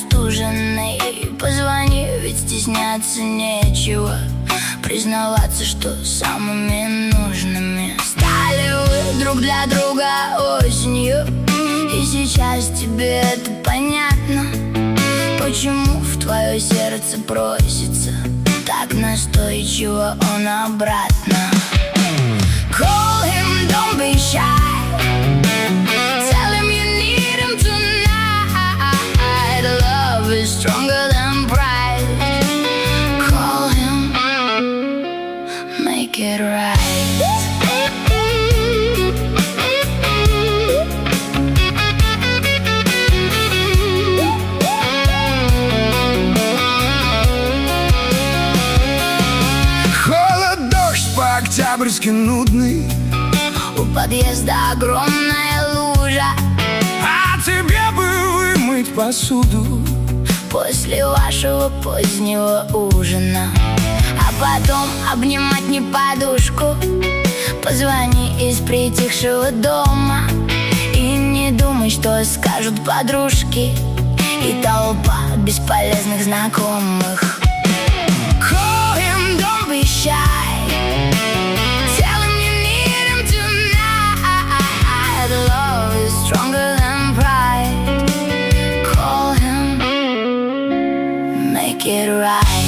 простуженной. Позвони, ведь стесняться нечего, признаваться, что самыми нужными стали вы друг для друга осенью. И сейчас тебе это понятно, почему в твое сердце просится так настойчиво он обратно. Call him, don't be shy. Tell him you need him tonight. Love is stronger than pride. Call him, make it right. Октябрьский нудный, у подъезда огромная лужа, а тебе бы вымыть посуду после вашего позднего ужина, а потом обнимать не подушку. Позвони из притихшего дома и не думай, что скажут подружки и толпа бесполезных знакомых. Call him, don't be shy. Stronger than pride. Call him, make it right.